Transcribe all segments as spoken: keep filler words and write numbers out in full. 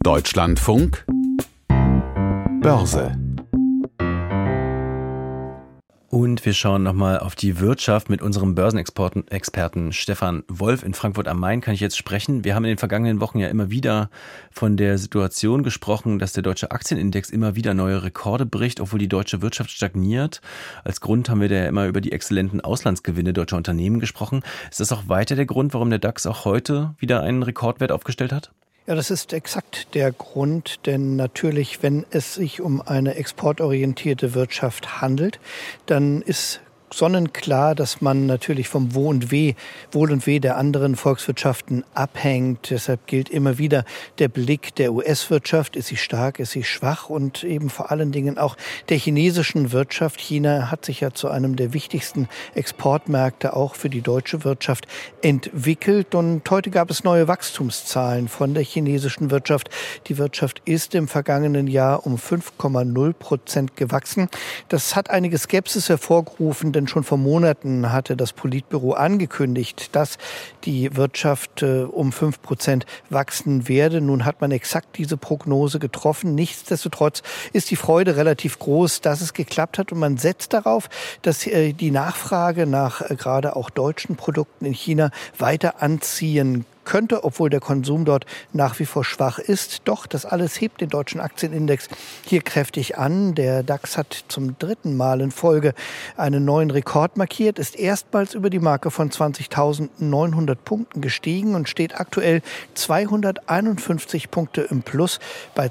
Deutschlandfunk Börse. Und wir schauen nochmal auf die Wirtschaft mit unserem Börsenexperten Stefan Wolf in Frankfurt am Main. Kann ich jetzt sprechen? Wir haben in den vergangenen Wochen ja immer wieder von der Situation gesprochen, dass der deutsche Aktienindex immer wieder neue Rekorde bricht, obwohl die deutsche Wirtschaft stagniert. Als Grund haben wir da ja immer über die exzellenten Auslandsgewinne deutscher Unternehmen gesprochen. Ist das auch weiter der Grund, warum der DAX auch heute wieder einen Rekordwert aufgestellt hat? Ja, das ist exakt der Grund, denn natürlich, wenn es sich um eine exportorientierte Wirtschaft handelt, dann ist sonnenklar, dass man natürlich vom Wohl und Weh, Wohl und Weh der anderen Volkswirtschaften abhängt. Deshalb gilt immer wieder der Blick der U S-Wirtschaft. Ist sie stark, ist sie schwach? Und eben vor allen Dingen auch der chinesischen Wirtschaft. China hat sich ja zu einem der wichtigsten Exportmärkte auch für die deutsche Wirtschaft entwickelt. Und heute gab es neue Wachstumszahlen von der chinesischen Wirtschaft. Die Wirtschaft ist im vergangenen Jahr um fünf Komma null Prozent gewachsen. Das hat einige Skepsis hervorgerufen, denn schon vor Monaten hatte das Politbüro angekündigt, dass die Wirtschaft äh, um fünf Prozent wachsen werde. Nun hat man exakt diese Prognose getroffen. Nichtsdestotrotz ist die Freude relativ groß, dass es geklappt hat. Und man setzt darauf, dass äh, die Nachfrage nach äh, gerade auch deutschen Produkten in China weiter anziehen könnte, obwohl der Konsum dort nach wie vor schwach ist. Doch, das alles hebt den deutschen Aktienindex hier kräftig an. Der DAX hat zum dritten Mal in Folge einen neuen Rekord markiert, ist erstmals über die Marke von zwanzigtausendneunhundert Punkten gestiegen und steht aktuell zweihunderteinundfünfzig Punkte im Plus bei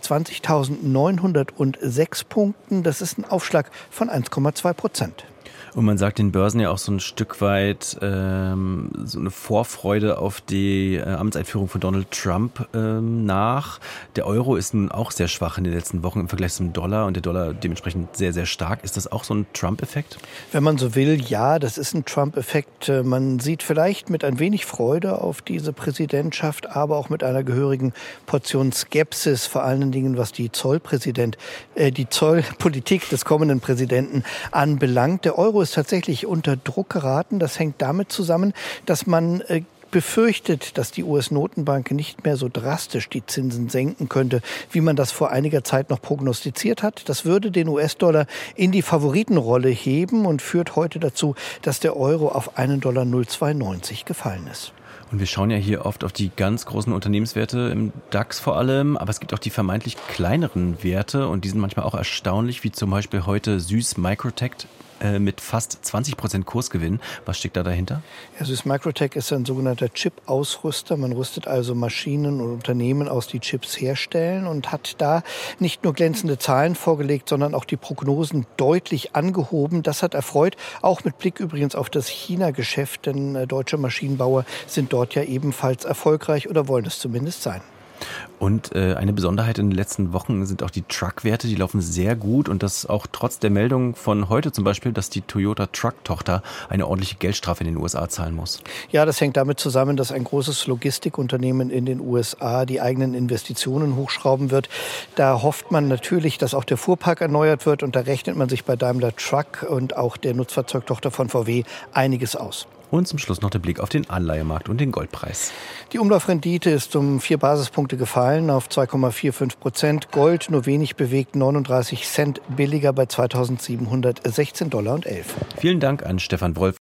zwanzigtausendneunhundertsechs Punkten. Das ist ein Aufschlag von eins Komma zwei Prozent. Und man sagt den Börsen ja auch so ein Stück weit ähm, so eine Vorfreude auf die äh, Amtseinführung von Donald Trump ähm, nach. Der Euro ist nun auch sehr schwach in den letzten Wochen im Vergleich zum Dollar und der Dollar dementsprechend sehr, sehr stark. Ist das auch so ein Trump-Effekt? Wenn man so will, ja, das ist ein Trump-Effekt. Man sieht vielleicht mit ein wenig Freude auf diese Präsidentschaft, aber auch mit einer gehörigen Portion Skepsis, vor allen Dingen was die Zollpräsident, äh, die Zollpolitik des kommenden Präsidenten anbelangt. Der Euro ist tatsächlich unter Druck geraten. Das hängt damit zusammen, dass man äh, befürchtet, dass die U S-Notenbank nicht mehr so drastisch die Zinsen senken könnte, wie man das vor einiger Zeit noch prognostiziert hat. Das würde den U S-Dollar in die Favoritenrolle heben und führt heute dazu, dass der Euro auf einen Dollar null Komma zweiundneunzig gefallen ist. Und wir schauen ja hier oft auf die ganz großen Unternehmenswerte im DAX vor allem, aber es gibt auch die vermeintlich kleineren Werte und die sind manchmal auch erstaunlich, wie zum Beispiel heute Süß Microtech äh, mit fast zwanzig Prozent Kursgewinn. Was steckt da dahinter? Ja, Süß Microtech ist ein sogenannter Chip-Ausrüster. Man rüstet also Maschinen und Unternehmen aus, die Chips herstellen und hat da nicht nur glänzende Zahlen vorgelegt, sondern auch die Prognosen deutlich angehoben. Das hat erfreut, auch mit Blick übrigens auf das China-Geschäft, denn äh, deutsche Maschinenbauer sind dort ja ebenfalls erfolgreich oder wollen es zumindest sein. Und äh, eine Besonderheit in den letzten Wochen sind auch die Truck-Werte, die laufen sehr gut und das auch trotz der Meldung von heute zum Beispiel, dass die Toyota Truck-Tochter eine ordentliche Geldstrafe in den U S A zahlen muss. Ja, das hängt damit zusammen, dass ein großes Logistikunternehmen in den U S A die eigenen Investitionen hochschrauben wird. Da hofft man natürlich, dass auch der Fuhrpark erneuert wird und da rechnet man sich bei Daimler Truck und auch der Nutzfahrzeugtochter von V W einiges aus. Und zum Schluss noch der Blick auf den Anleihemarkt und den Goldpreis. Die Umlaufrendite ist um vier Basispunkte gefallen auf zwei Komma fünfundvierzig Prozent. Gold nur wenig bewegt, neununddreißig Cent billiger bei zweitausendsiebenhundertsechzehn Dollar und elf. Vielen Dank an Stefan Wolf.